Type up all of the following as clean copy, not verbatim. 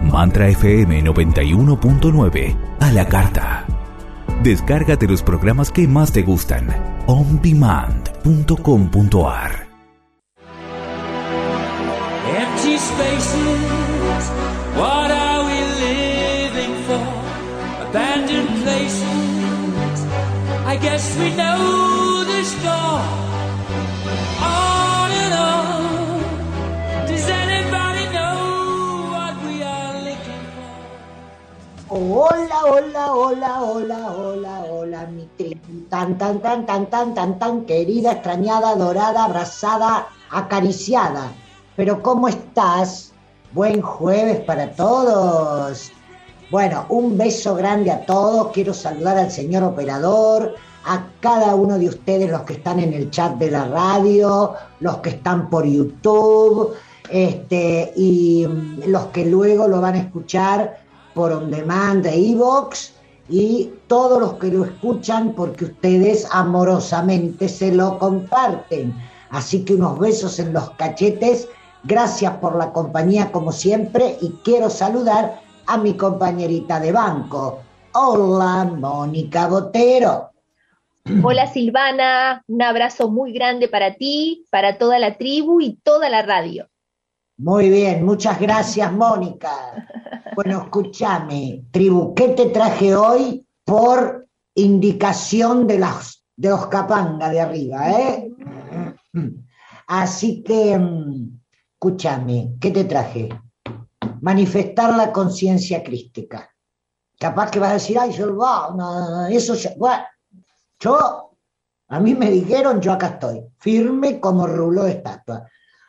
Mantra FM 91.9 a la carta. Descárgate los programas que más te gustan. ondemand.com.ar. Empty spaces, what are we living for? Abandoned places, I guess we know the score. On and on, does anybody know what we are looking for? Hola, hola, hola, hola, hola, hola, mi tribu, tan querida, extrañada, adorada, abrazada, acariciada. Pero ¿cómo estás? Buen jueves para todos. Bueno, un beso grande a todos. Quiero saludar al señor operador, a cada uno de ustedes, los que están en el chat de la radio, los que están por YouTube, y los que luego lo van a escuchar por On Demand de iVoox, y todos los que lo escuchan porque ustedes amorosamente se lo comparten. Así que unos besos en los cachetes. Gracias por la compañía como siempre, y quiero saludar a mi compañerita de banco. Hola, Mónica Botero. Hola, Silvana, un abrazo muy grande para ti, para toda la tribu y toda la radio. Muy bien, muchas gracias, Mónica. Bueno, escúchame, tribu, ¿qué te traje hoy por indicación de los capanga de arriba, Así que... escúchame, ¿qué te traje? Manifestar la conciencia crística. Capaz que vas a decir, ay, eso ya, bueno, a mí me dijeron, yo acá estoy, firme como rulo de estatua.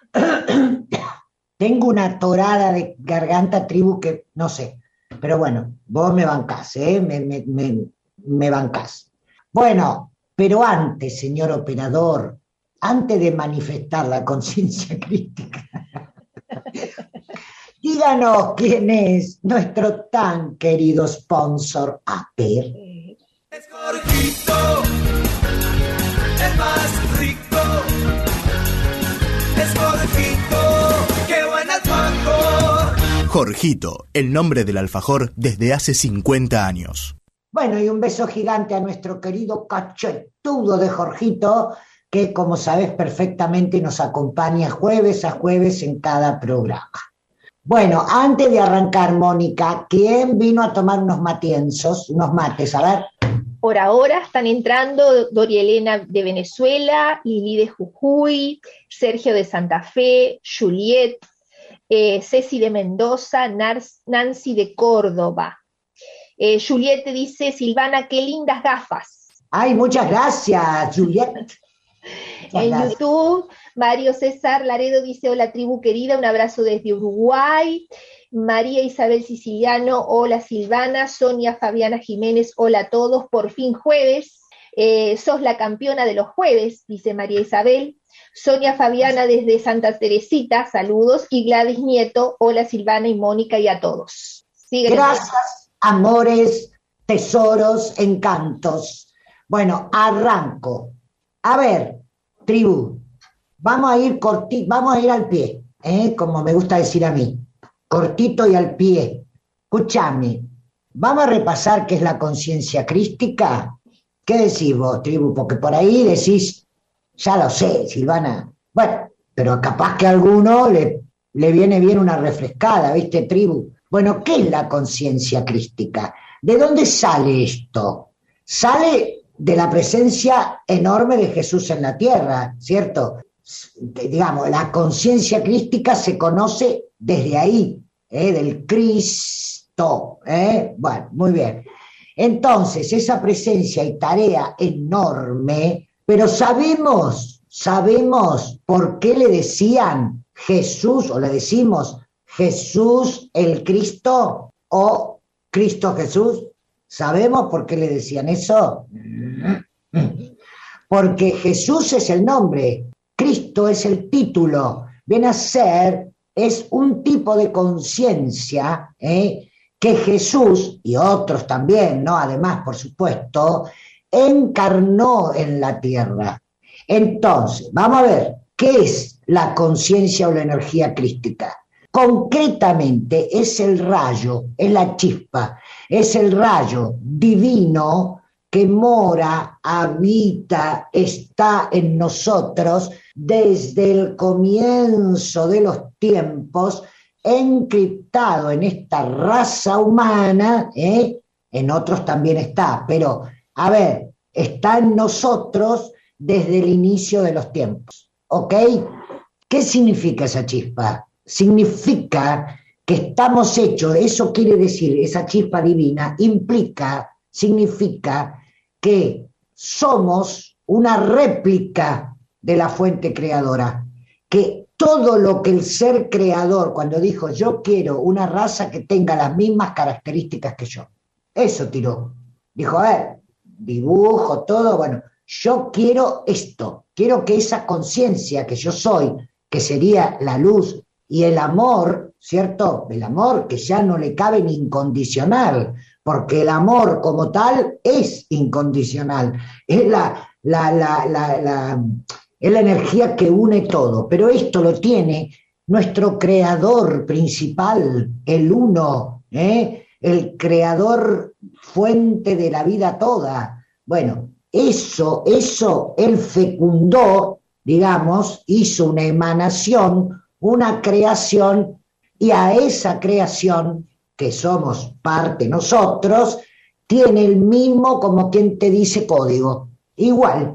Tengo una torada de garganta, tribu, que no sé, pero bueno, vos me bancás, me bancás. Bueno, pero antes, señor operador, antes de manifestar la conciencia crítica, díganos quién es nuestro tan querido sponsor. A ver. Es Jorgito, el más rico. Es Jorgito, qué buen alfajor. Jorgito, el nombre del alfajor desde hace 50 años. Bueno, y un beso gigante a nuestro querido cachetudo de Jorgito, que como sabes perfectamente nos acompaña jueves a jueves en cada programa. Bueno, antes de arrancar, Mónica, ¿quién vino a tomar unos mates? A ver. Por ahora están entrando Doria Elena de Venezuela, Lili de Jujuy, Sergio de Santa Fe, Juliet, Ceci de Mendoza, Nancy de Córdoba. Juliet te dice, Silvana, qué lindas gafas. Ay, muchas gracias, Juliet. En YouTube, Mario César Laredo dice, hola tribu querida, un abrazo desde Uruguay. María Isabel Siciliano, hola Silvana. Sonia Fabiana Jiménez, hola a todos, por fin jueves. Sos la campeona de los jueves, dice María Isabel. Sonia Fabiana desde Santa Teresita, saludos. Y Gladys Nieto, hola Silvana y Mónica y a todos. Gracias, amores, tesoros, encantos. Bueno, arranco. A ver, tribu, vamos a ir al pie, como me gusta decir a mí, cortito y al pie. Escúchame, vamos a repasar qué es la conciencia crística. ¿Qué decís vos, tribu? Porque por ahí decís, ya lo sé, Silvana. Bueno, pero capaz que a alguno le viene bien una refrescada, ¿viste, tribu? Bueno, ¿qué es la conciencia crística? ¿De dónde sale esto? Sale de la presencia enorme de Jesús en la tierra, ¿cierto? Digamos, la conciencia crística se conoce desde ahí, del Cristo, Bueno, muy bien. Entonces, esa presencia y tarea enorme, pero sabemos por qué le decían Jesús, o le decimos Jesús el Cristo, o Cristo Jesús. ¿Sabemos por qué le decían eso? Porque Jesús es el nombre, Cristo es el título, viene a ser, es un tipo de conciencia que Jesús, y otros también, ¿no? Además, por supuesto, encarnó en la tierra. Entonces, vamos a ver, ¿qué es la conciencia o la energía crística? concretamente es el rayo, es la chispa, es el rayo divino que mora, habita, está en nosotros desde el comienzo de los tiempos, encriptado en esta raza humana, en otros también está, pero a ver, está en nosotros desde el inicio de los tiempos, ¿ok? ¿Qué significa esa chispa? Significa que estamos hechos, eso quiere decir, esa chispa divina significa que somos una réplica de la fuente creadora, que todo lo que el ser creador, cuando dijo yo quiero una raza que tenga las mismas características que yo, eso tiró, dijo, a ver, dibujo, todo, bueno, yo quiero esto, quiero que esa conciencia que yo soy, que sería la luz y el amor, ¿cierto? El amor que ya no le cabe ni incondicional, porque el amor como tal es incondicional, es es la energía que une todo, pero esto lo tiene nuestro creador principal, el uno, el creador fuente de la vida toda. Bueno, eso él fecundó, digamos, hizo una emanación, una creación, y a esa creación, que somos parte nosotros, tiene el mismo, como quien te dice, código. Igual.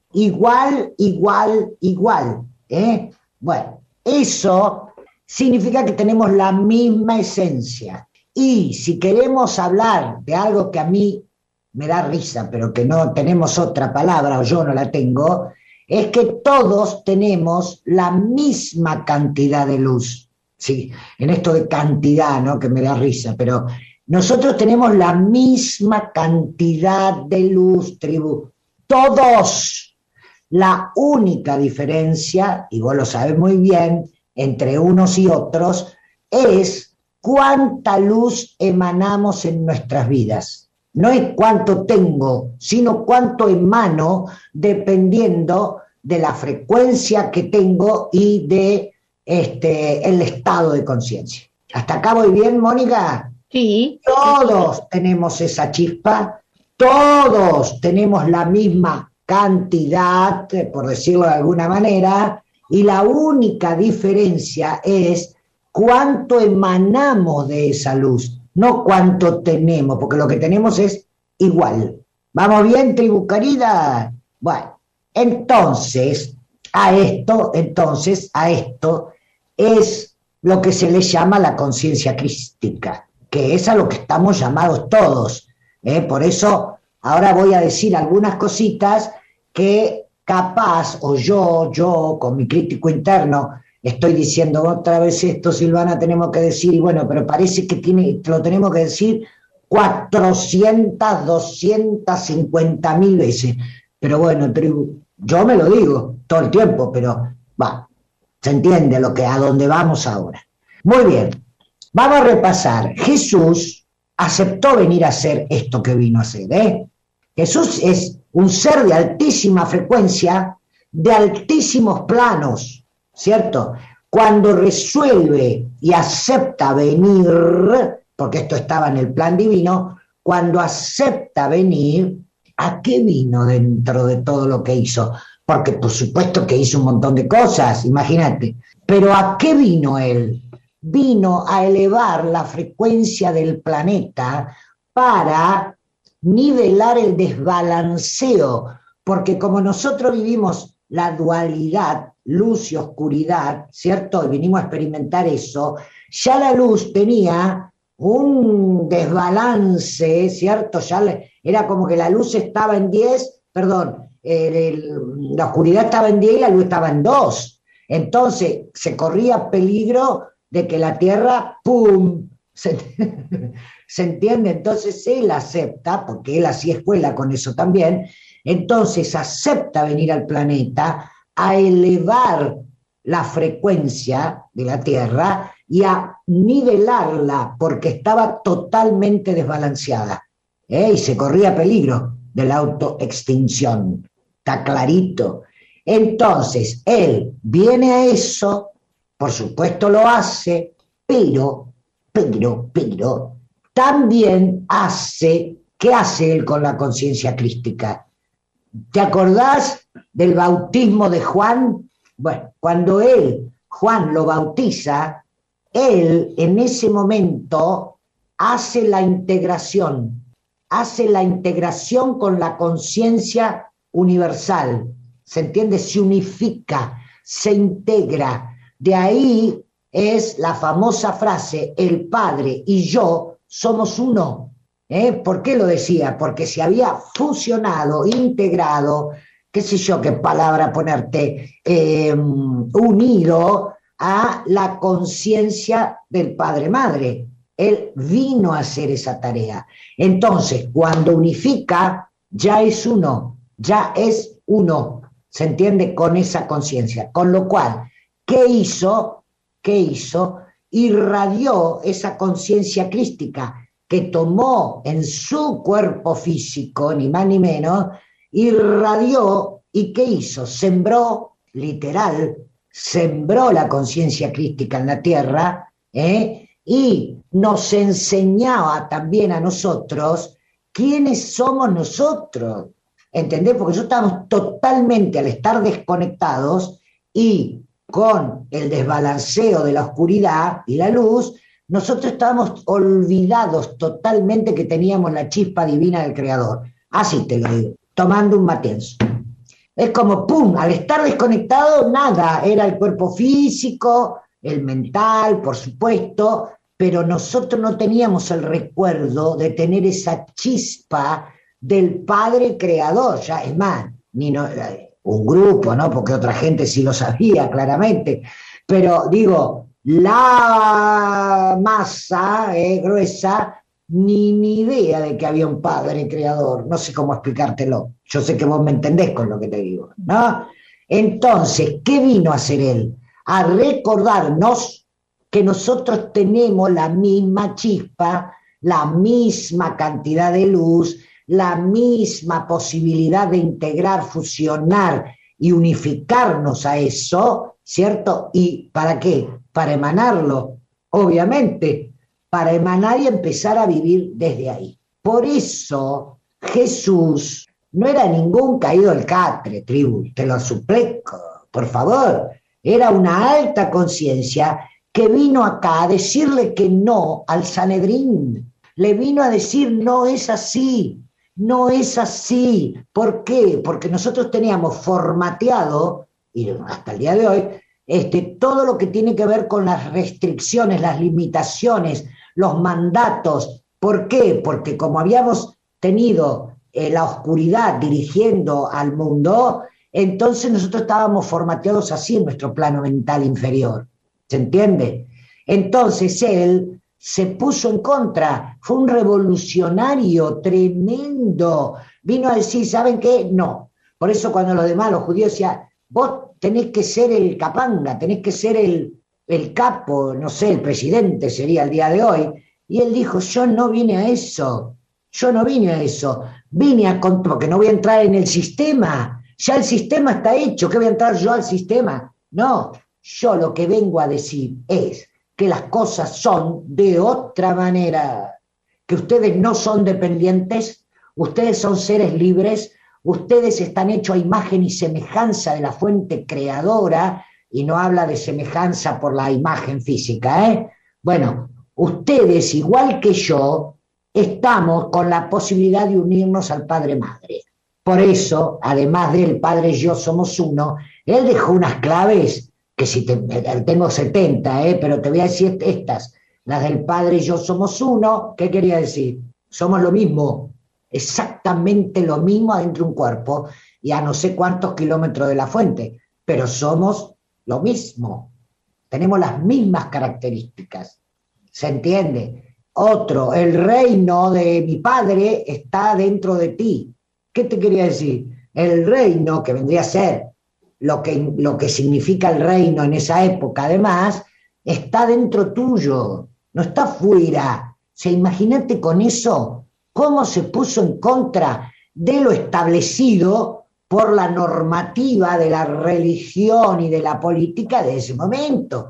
Bueno, eso significa que tenemos la misma esencia. Y si queremos hablar de algo que a mí me da risa, pero que no tenemos otra palabra, o yo no la tengo, es que todos tenemos la misma cantidad de luz. Sí, en esto de cantidad, ¿no? Que me da risa, pero nosotros tenemos la misma cantidad de luz, tribu. Todos. La única diferencia, y vos lo sabés muy bien, entre unos y otros, es cuánta luz emanamos en nuestras vidas. No es cuánto tengo, sino cuánto emano, dependiendo de la frecuencia que tengo y de el estado de conciencia. ¿Hasta acá voy bien, Mónica? Sí. Todos tenemos esa chispa, todos tenemos la misma cantidad, por decirlo de alguna manera, y la única diferencia es cuánto emanamos de esa luz, no cuánto tenemos, porque lo que tenemos es igual. ¿Vamos bien, tribu querida? Bueno, entonces a esto es lo que se le llama la conciencia crística, que es a lo que estamos llamados todos. Por eso ahora voy a decir algunas cositas que capaz, o yo con mi crítico interno, estoy diciendo otra vez esto, Silvana, tenemos que decir, y bueno, pero parece que lo tenemos que decir 400, 250.000 veces. Pero bueno, yo me lo digo todo el tiempo, pero va, se entiende a dónde vamos ahora. Muy bien, vamos a repasar. Jesús aceptó venir a hacer esto que vino a hacer, Jesús es un ser de altísima frecuencia, de altísimos planos, ¿cierto? Cuando resuelve y acepta venir, porque esto estaba en el plan divino, cuando acepta venir, ¿a qué vino dentro de todo lo que hizo? Porque por supuesto que hizo un montón de cosas, imagínate. Pero ¿a qué vino él? Vino a elevar la frecuencia del planeta para nivelar el desbalanceo, porque como nosotros vivimos la dualidad, luz y oscuridad, ¿cierto? Y vinimos a experimentar eso, ya la luz tenía un desbalance, ¿cierto? Era como que la luz estaba en 10, la oscuridad estaba en 10 y la luz estaba en 2. Entonces se corría peligro de que la Tierra, ¡pum!, ¿se entiende? Entonces él acepta, porque él hacía escuela con eso también, entonces acepta venir al planeta a elevar la frecuencia de la Tierra y a nivelarla, porque estaba totalmente desbalanceada, y se corría peligro de la autoextinción. Está clarito. Entonces él viene a eso, por supuesto lo hace, pero, también hace, ¿qué hace él con la conciencia crística? ¿Te acordás del bautismo de Juan? Bueno, cuando Juan lo bautiza, él en ese momento hace la integración con la conciencia universal, ¿se entiende? Se unifica, se integra. De ahí es la famosa frase, el Padre y yo somos uno. ¿Por qué lo decía? Porque se había fusionado, integrado, qué sé yo, qué palabra ponerte, unido a la conciencia del Padre-Madre. Él vino a hacer esa tarea. Entonces, cuando unifica, ya es uno, ¿se entiende? Con esa conciencia. Con lo cual, ¿qué hizo? Irradió esa conciencia crística que tomó en su cuerpo físico, ni más ni menos, irradió, ¿y qué hizo? Sembró, literal, sembró la conciencia crística en la tierra, y nos enseñaba también a nosotros quiénes somos nosotros, ¿entendés? Porque nosotros estamos totalmente, al estar desconectados y con el desbalanceo de la oscuridad y la luz, nosotros estábamos olvidados totalmente que teníamos la chispa divina del Creador. Así te lo digo, tomando un matienzo. Es como, ¡pum!, al estar desconectado, nada, era el cuerpo físico, el mental, por supuesto, pero nosotros no teníamos el recuerdo de tener esa chispa del Padre Creador, ya es más, un grupo, ¿no? Porque otra gente sí lo sabía claramente, pero digo, la masa gruesa, ni idea de que había un Padre Creador, no sé cómo explicártelo, yo sé que vos me entendés con lo que te digo, ¿no? Entonces, ¿qué vino a hacer él? A recordarnos que nosotros tenemos la misma chispa, la misma cantidad de luz, la misma posibilidad de integrar, fusionar y unificarnos a eso, ¿cierto? ¿Y para qué? Para emanarlo, obviamente, para emanar y empezar a vivir desde ahí. Por eso Jesús no era ningún caído del catre, tribu, te lo suplico, por favor. Era una alta conciencia que vino acá a decirle que no al Sanedrín. Le vino a decir, no es así. No es así. ¿Por qué? Porque nosotros teníamos formateado, y hasta el día de hoy, todo lo que tiene que ver con las restricciones, las limitaciones, los mandatos. ¿Por qué? Porque como habíamos tenido la oscuridad dirigiendo al mundo, entonces nosotros estábamos formateados así en nuestro plano mental inferior. ¿Se entiende? Entonces él se puso en contra, fue un revolucionario tremendo, vino a decir, ¿saben qué? No. Por eso cuando los demás, los judíos decían, vos tenés que ser el capanga, tenés que ser el capo, no sé, el presidente sería el día de hoy, y él dijo, yo no vine a eso, vine a porque no voy a entrar en el sistema, ya el sistema está hecho, ¿qué voy a entrar yo al sistema? No, yo lo que vengo a decir es que las cosas son de otra manera, que ustedes no son dependientes, ustedes son seres libres, ustedes están hechos a imagen y semejanza de la fuente creadora, y no habla de semejanza por la imagen física, Bueno, ustedes, igual que yo, estamos con la posibilidad de unirnos al Padre-Madre. Por eso, además del Padre y yo somos uno, él dejó unas claves que tengo 70, pero te voy a decir estas, las del Padre y yo somos uno. ¿Qué quería decir? Somos lo mismo, exactamente lo mismo adentro de un cuerpo y a no sé cuántos kilómetros de la fuente, pero somos lo mismo, tenemos las mismas características, ¿se entiende? Otro, el reino de mi Padre está dentro de ti. ¿Qué te quería decir? El reino, que vendría a ser lo que significa el reino en esa época, además, está dentro tuyo, no está fuera. O sea, imagínate con eso, cómo se puso en contra de lo establecido por la normativa de la religión y de la política de ese momento,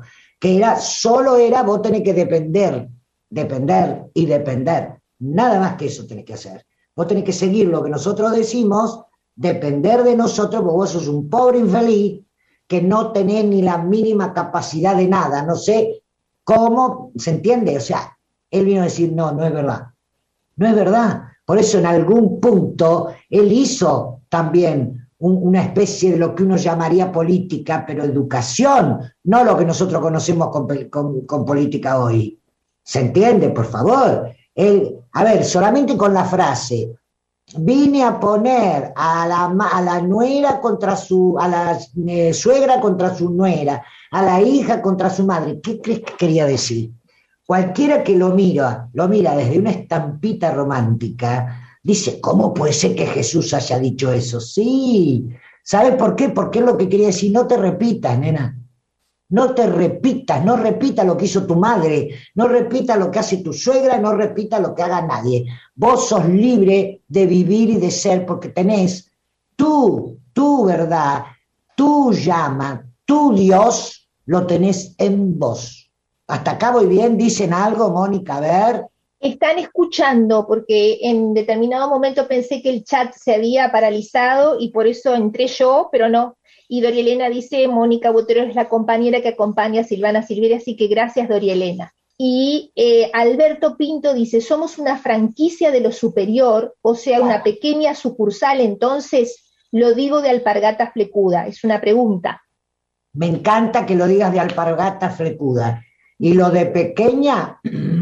que solo era vos tenés que depender y depender. Nada más que eso tenés que hacer. Vos tenés que seguir lo que nosotros decimos, depender de nosotros, porque vos sos un pobre infeliz que no tenés ni la mínima capacidad de nada. No sé cómo, ¿se entiende? O sea, él vino a decir, no, no es verdad. No es verdad. Por eso en algún punto él hizo también una especie de lo que uno llamaría política, pero educación, no lo que nosotros conocemos con política hoy. ¿Se entiende? Por favor. A ver, solamente con la frase, vine a poner a la nuera contra a la suegra contra su nuera, a la hija contra su madre. ¿Qué crees que quería decir? Cualquiera que lo mira desde una estampita romántica, dice, ¿cómo puede ser que Jesús haya dicho eso? Sí, ¿sabes por qué? Porque es lo que quería decir, no te repitas, nena. No te repitas, no repita lo que hizo tu madre, no repita lo que hace tu suegra, no repita lo que haga nadie. Vos sos libre de vivir y de ser porque tenés tu verdad, tu llama, tu Dios, lo tenés en vos. Hasta acá voy bien, dicen algo, Mónica, a ver. Están escuchando, porque en determinado momento pensé que el chat se había paralizado y por eso entré yo, pero no. Y Doria Elena dice, Mónica Botero es la compañera que acompaña a Silvana Silveira, así que gracias, Doria Elena. Y Alberto Pinto dice, somos una franquicia de lo superior, o sea, una pequeña sucursal, entonces, lo digo de Alpargata Flecuda, es una pregunta. Me encanta que lo digas de Alpargata Flecuda. Y lo de pequeña,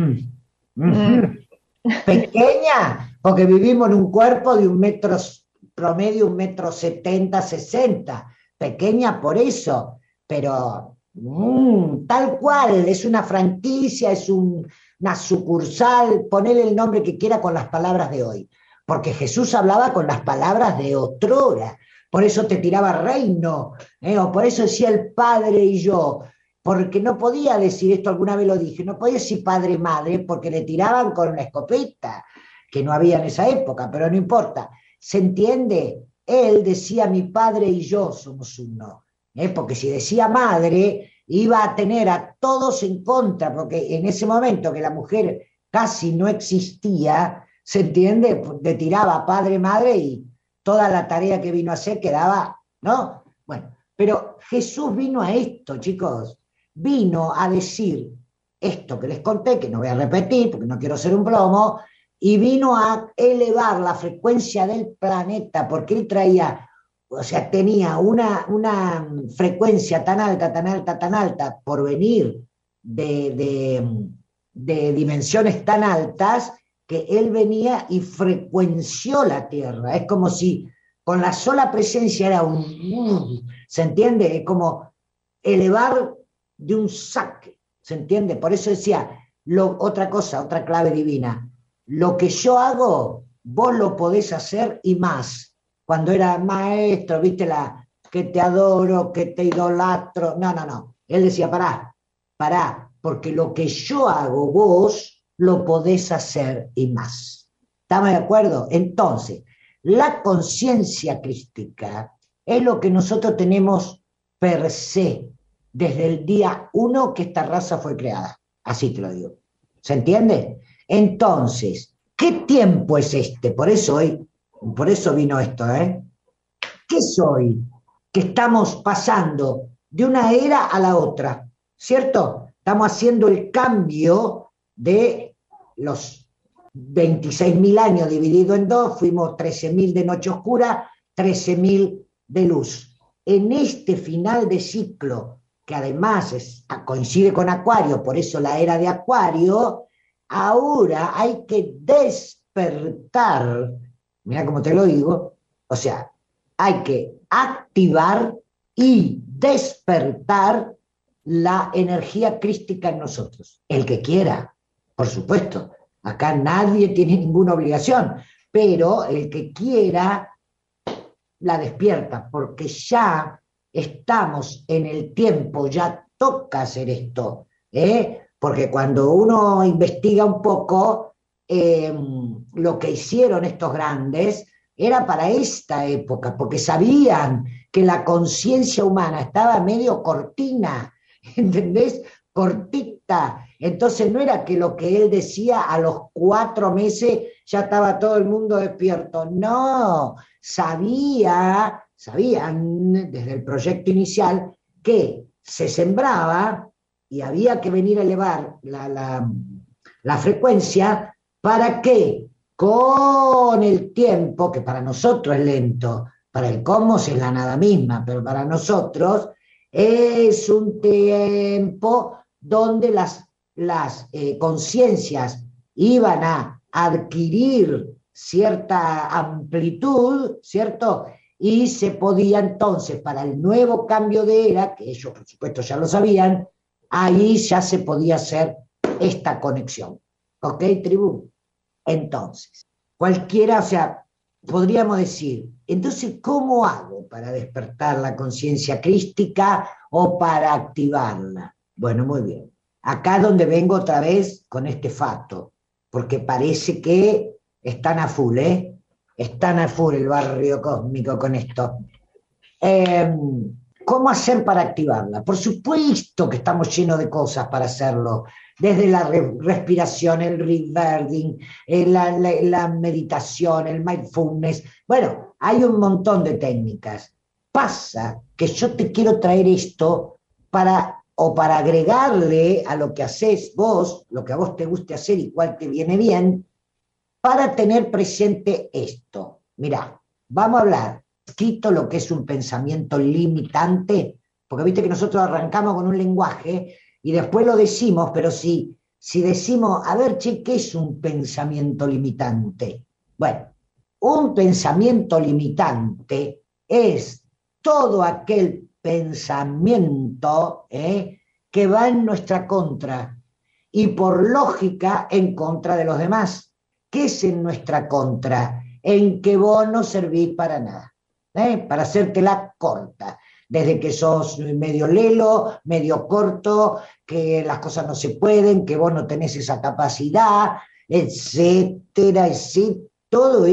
pequeña, porque vivimos en un cuerpo de promedio 1,70 m, 60 m. Pequeña por eso, pero tal cual, es una franquicia, es una sucursal, ponele el nombre que quiera con las palabras de hoy, porque Jesús hablaba con las palabras de otrora, por eso te tiraba reino, o por eso decía el Padre y yo, porque no podía decir esto, alguna vez lo dije, no podía decir padre y madre, porque le tiraban con una escopeta, que no había en esa época, pero no importa, ¿se entiende? Él decía, mi padre y yo somos uno, porque si decía madre, iba a tener a todos en contra, porque en ese momento que la mujer casi no existía, ¿se entiende? Le tiraba padre, madre, y toda la tarea que vino a hacer quedaba, ¿no? Bueno, pero Jesús vino a esto, chicos, vino a decir esto que les conté, que no voy a repetir, porque no quiero ser un plomo, y vino a elevar la frecuencia del planeta, porque él traía, o sea, tenía una frecuencia tan alta, tan alta, tan alta, por venir de dimensiones tan altas, que él venía y frecuenció la Tierra. Es como si con la sola presencia era ¿se entiende? Es como elevar de un saque, ¿se entiende? Por eso decía, otra cosa, otra clave divina, lo que yo hago, vos lo podés hacer y más. Cuando era maestro, viste que te adoro, que te idolatro. No. Él decía, pará, porque lo que yo hago, vos lo podés hacer y más. ¿Estamos de acuerdo? Entonces, la conciencia crística es lo que nosotros tenemos per se, desde el día 1 que esta raza fue creada. Así te lo digo. ¿Se entiende? Entonces, ¿qué tiempo es este? Por eso vino esto, ¿eh? ¿Qué es hoy? Que estamos pasando de una era a la otra, ¿cierto? Estamos haciendo el cambio de los 26.000 años dividido en dos, fuimos 13.000 de noche oscura, 13.000 de luz. En este final de ciclo, que además coincide con Acuario, por eso la era de Acuario, ahora hay que despertar, mira cómo te lo digo, o sea, hay que activar y despertar la energía crística en nosotros. El que quiera, por supuesto, acá nadie tiene ninguna obligación, pero el que quiera la despierta, porque ya estamos en el tiempo, ya toca hacer esto, porque cuando uno investiga un poco, lo que hicieron estos grandes era para esta época, porque sabían que la conciencia humana estaba medio cortina, ¿entendés? cortita. Entonces no era que lo que él decía a los 4 meses ya estaba todo el mundo despierto. No, sabían desde el proyecto inicial que se sembraba y había que venir a elevar la frecuencia para que con el tiempo, que para nosotros es lento, para el cosmos es la nada misma, pero para nosotros es un tiempo donde las conciencias iban a adquirir cierta amplitud, ¿cierto? Y se podía entonces, para el nuevo cambio de era, que ellos por supuesto ya lo sabían, ahí ya se podía hacer esta conexión. ¿Ok, tribu? Entonces, cualquiera, o sea, podríamos decir, entonces, ¿cómo hago para despertar la conciencia crística o para activarla? Bueno, muy bien. Acá es donde vengo otra vez con este facto, porque parece que están a full, ¿eh? Están a full el barrio cósmico con esto. ¿Cómo hacer para activarla? Por supuesto que estamos llenos de cosas para hacerlo, desde la respiración, el rebirthing, la meditación, el mindfulness. Bueno, hay un montón de técnicas. Pasa que yo te quiero traer esto para agregarle a lo que haces vos, lo que a vos te guste hacer y cuál te viene bien, para tener presente esto. Mirá, vamos a hablar escrito lo que es un pensamiento limitante, porque viste que nosotros arrancamos con un lenguaje y después lo decimos, pero si decimos, a ver, che, ¿qué es un pensamiento limitante? Bueno, un pensamiento limitante es todo aquel pensamiento que va en nuestra contra y por lógica en contra de los demás. ¿Qué es en nuestra contra? En que vos no servís para nada, para hacértela corta. Desde que sos medio lelo, medio corto, que las cosas no se pueden, que vos no tenés esa capacidad, etcétera, etcétera. Todo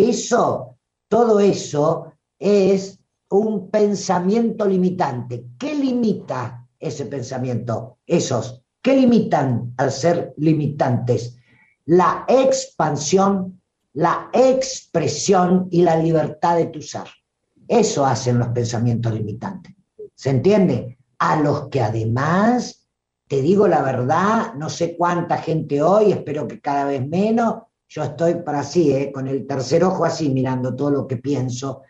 eso es un pensamiento limitante. ¿Qué limita ese pensamiento? ¿Qué limitan al ser limitantes? La expansión, la expresión y la libertad de tu ser. Eso hacen los pensamientos limitantes. ¿Se entiende? A los que además, te digo la verdad, no sé cuánta gente hoy, espero que cada vez menos, yo estoy para así, con el tercer ojo así, mirando todo lo que pienso,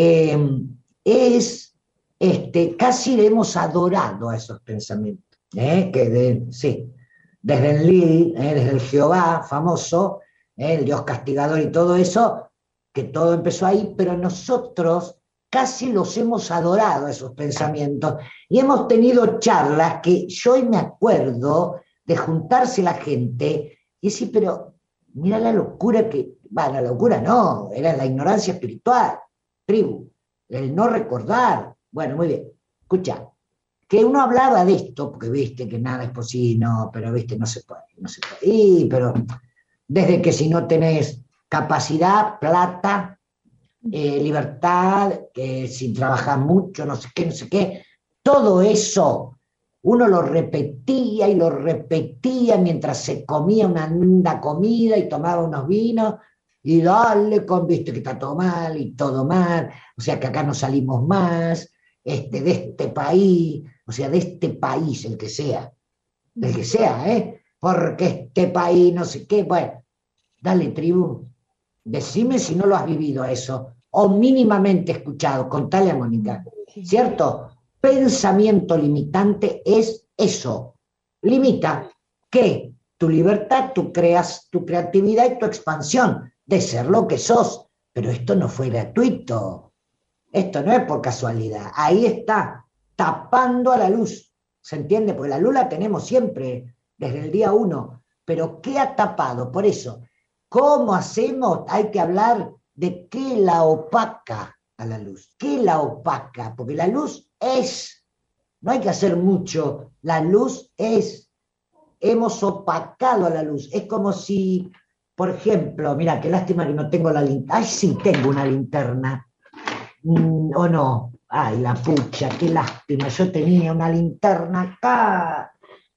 casi le hemos adorado a esos pensamientos, sí, desde el Lil, desde el Jehová famoso, el Dios castigador y todo eso, que todo empezó ahí, pero nosotros casi los hemos adorado, esos pensamientos, y hemos tenido charlas que yo hoy me acuerdo de juntarse la gente y decir, pero mira la locura la locura no, era la ignorancia espiritual, tribu, el no recordar. Bueno, muy bien, escucha, que uno hablaba de esto, porque viste que nada es posible, no, pero viste, no se puede, pero desde que si no tenés capacidad, plata, libertad, que si trabajas mucho, no sé qué, todo eso uno lo repetía y lo repetía mientras se comía una linda comida y tomaba unos vinos y dale viste que está todo mal y todo mal, o sea que acá no salimos más, de este país, o sea, de este país, el que sea, porque este país no sé qué, bueno, dale tribu, decime si no lo has vivido eso, o mínimamente escuchado, contale a Mónica, ¿cierto? Pensamiento limitante es eso, limita que tu libertad, tu creatividad y tu expansión de ser lo que sos, pero esto no fue gratuito, esto no es por casualidad, ahí está, tapando a la luz, ¿se entiende? Porque la luz la tenemos siempre, desde el día 1, pero ¿qué ha tapado? Por eso, ¿cómo hacemos? Hay que hablar de qué la opaca a la luz. ¿Qué la opaca? Porque la luz es, no hay que hacer mucho, la luz es, hemos opacado a la luz. Es como si, por ejemplo, mira, qué lástima que no tengo la linterna. Ay, sí, tengo una linterna. ¿O no? Ay, la pucha, qué lástima. Yo tenía una linterna acá.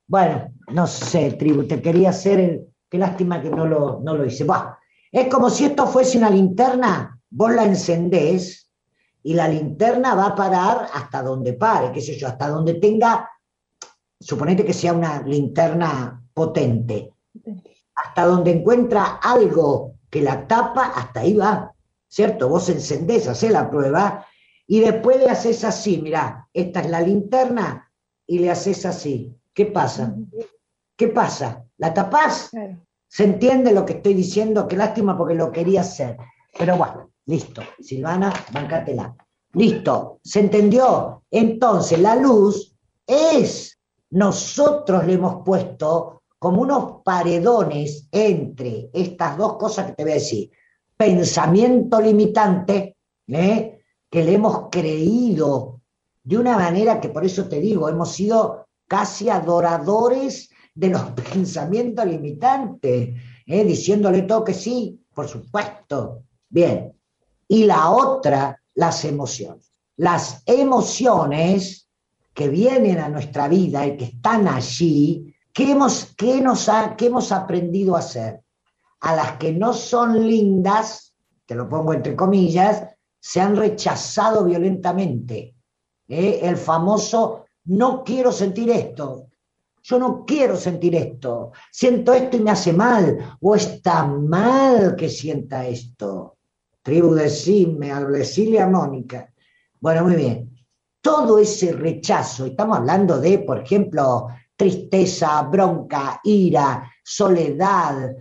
Bueno, no sé, tribu, te quería hacer qué lástima que no lo hice. Buah, es como si esto fuese una linterna, vos la encendés y la linterna va a parar hasta donde pare, qué sé yo, hasta donde tenga, suponete que sea una linterna potente, hasta donde encuentra algo que la tapa, hasta ahí va, ¿cierto? Vos encendés, hacés la prueba y después le haces así, mirá, esta es la linterna y le haces así. ¿Qué pasa? ¿Qué pasa? ¿La tapás? Claro. ¿Se entiende lo que estoy diciendo? Qué lástima porque lo quería hacer. Pero bueno, listo. Silvana, bancátela. Listo, ¿se entendió? Entonces la luz nosotros le hemos puesto como unos paredones entre estas dos cosas que te voy a decir. Pensamiento limitante, que le hemos creído de una manera que por eso te digo, hemos sido casi adoradores de los pensamientos limitantes, diciéndole todo que sí, por supuesto. Bien. Y la otra, las emociones. Las emociones que vienen a nuestra vida y que están allí, ¿qué hemos aprendido a hacer? A las que no son lindas, te lo pongo entre comillas, se han rechazado violentamente. El famoso, no quiero sentir esto, yo no quiero sentir esto, siento esto y me hace mal, o está mal que sienta esto. Tribu, decile a Mónica. Bueno, muy bien. Todo ese rechazo, estamos hablando de, por ejemplo, tristeza, bronca, ira, soledad,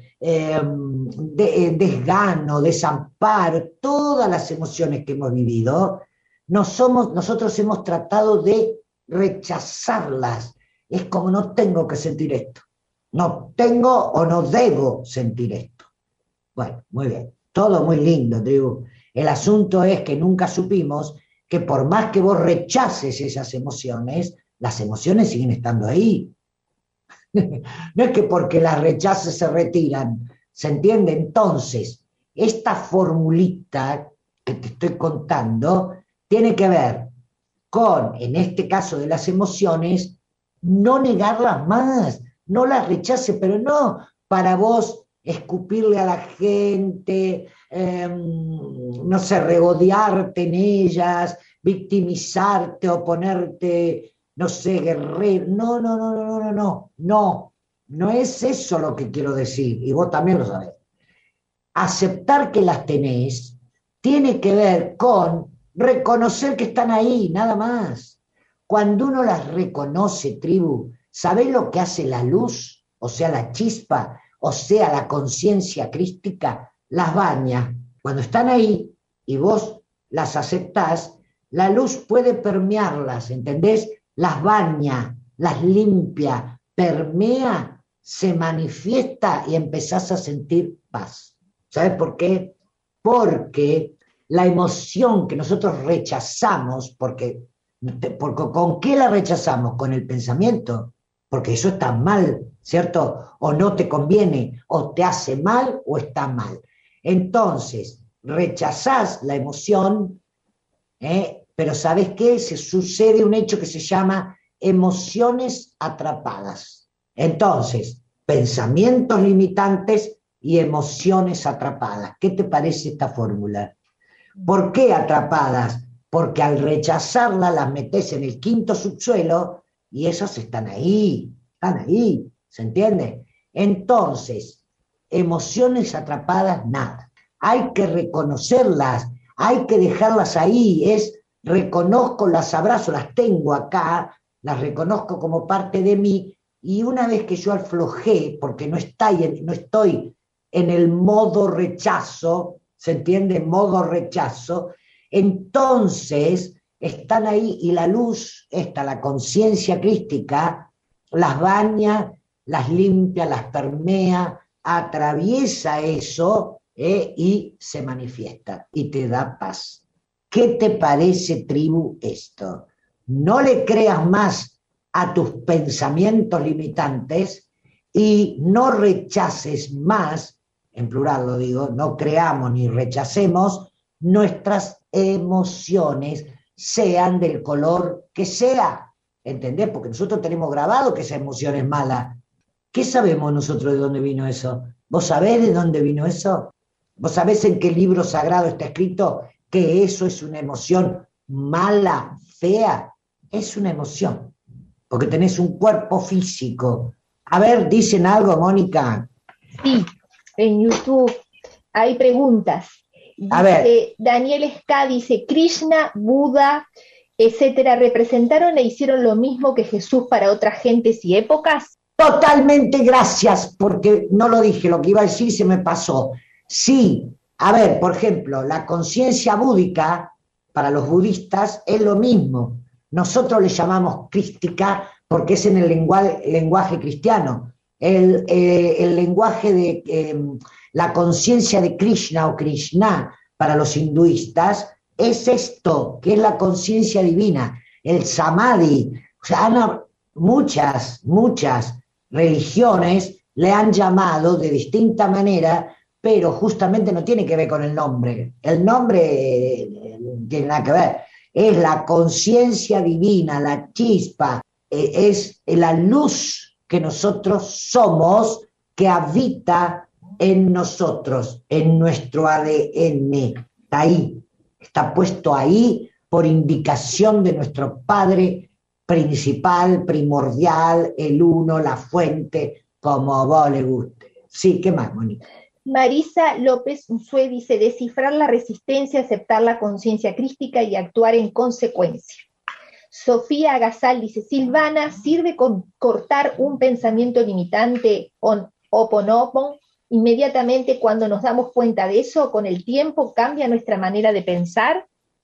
desgano, desamparo, todas las emociones que hemos vivido, nosotros hemos tratado de rechazarlas. Es como no tengo que sentir esto. No tengo o no debo sentir esto. Bueno, muy bien. Todo muy lindo, tribu. El asunto es que nunca supimos que por más que vos rechaces esas emociones, las emociones siguen estando ahí. No es que porque las rechaces se retiran, ¿se entiende? Entonces, esta formulita que te estoy contando tiene que ver con, en este caso de las emociones, no negarlas más, no las rechaces, pero no para vos escupirle a la gente, no sé, regodearte en ellas, victimizarte o ponerte, no sé, guerrero. No es eso lo que quiero decir, y vos también lo sabés. Aceptar que las tenés tiene que ver con reconocer que están ahí, nada más. Cuando uno las reconoce, tribu, ¿sabés lo que hace la luz? O sea, la chispa, o sea, la conciencia crística, las baña. Cuando están ahí y vos las aceptás, la luz puede permearlas, ¿entendés? Las baña, las limpia, permea, se manifiesta y empezás a sentir paz. ¿Sabés por qué? Porque la emoción que nosotros rechazamos, porque ¿con qué la rechazamos? Con el pensamiento, porque eso está mal, ¿cierto? O no te conviene, o te hace mal, o está mal. Entonces, rechazás la emoción, pero ¿sabes qué? Se sucede un hecho que se llama emociones atrapadas. Entonces, pensamientos limitantes y emociones atrapadas. ¿Qué te parece esta fórmula? ¿Por qué atrapadas? Porque al rechazarla las metes en el quinto subsuelo y esas están ahí, ¿se entiende? Entonces, emociones atrapadas, nada. Hay que reconocerlas, hay que dejarlas ahí, reconozco, las abrazo, las tengo acá, las reconozco como parte de mí, y una vez que yo aflojé, porque no estoy en el modo rechazo, ¿se entiende? Modo rechazo, entonces están ahí y la luz, la conciencia crística, las baña, las limpia, las permea, atraviesa eso y se manifiesta y te da paz. ¿Qué te parece, tribu, esto? No le creas más a tus pensamientos limitantes y no rechaces más, en plural lo digo, no creamos ni rechacemos nuestras emociones, sean del color que sea. ¿entendés? Porque nosotros tenemos grabado que esa emoción es mala. ¿Qué sabemos nosotros de dónde vino eso? ¿Vos sabés de dónde vino eso? ¿Vos sabés en qué libro sagrado está escrito que eso es una emoción mala, fea? Es una emoción, porque tenés un cuerpo físico. A ver, ¿dicen algo, Mónica? Sí, en YouTube hay preguntas. A ver. Dice, Daniel Ska dice, Krishna, Buda, etcétera, ¿representaron e hicieron lo mismo que Jesús para otras gentes y épocas? Totalmente, gracias, porque no lo dije, lo que iba a decir se me pasó. Sí, a ver, por ejemplo, la conciencia búdica para los budistas es lo mismo. Nosotros le llamamos crística porque es en el lenguaje cristiano. El lenguaje de la conciencia de Krishna o Krishna para los hinduistas es esto, que es la conciencia divina, el samadhi. O sea, muchas religiones le han llamado de distinta manera, pero justamente no tiene que ver con el nombre. El nombre no tiene nada que ver. Es la conciencia divina, la chispa, es la luz que nosotros somos, que habita en nosotros, en nuestro ADN. Está ahí, está puesto ahí por indicación de nuestro Padre principal, primordial, el uno, la fuente, como a vos le guste. Sí, ¿qué más, Mónica? Marisa López Unzué dice, descifrar la resistencia, aceptar la conciencia crística y actuar en consecuencia. Sofía Agasal dice, Silvana, ¿sirve cortar un pensamiento limitante Ho'oponopono? Inmediatamente cuando nos damos cuenta de eso, con el tiempo cambia nuestra manera de pensar.